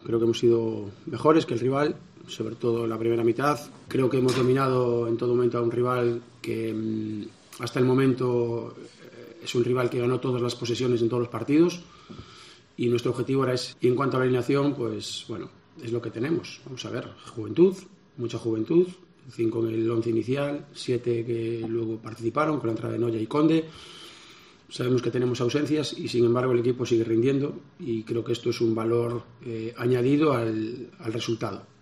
Creo que hemos sido mejores que el rival, sobre todo en la primera mitad. Creo que hemos dominado en todo momento a un rival que hasta el momento es un rival que ganó todas las posesiones en todos los partidos y nuestro objetivo era ese. Y en cuanto a la alineación, pues bueno, es lo que tenemos. Vamos a ver, juventud, mucha juventud, 5 en el 11 inicial, 7 que luego participaron con la entrada de Noya y Conde. Sabemos que tenemos ausencias y sin embargo el equipo sigue rindiendo y creo que esto es un valor añadido al resultado.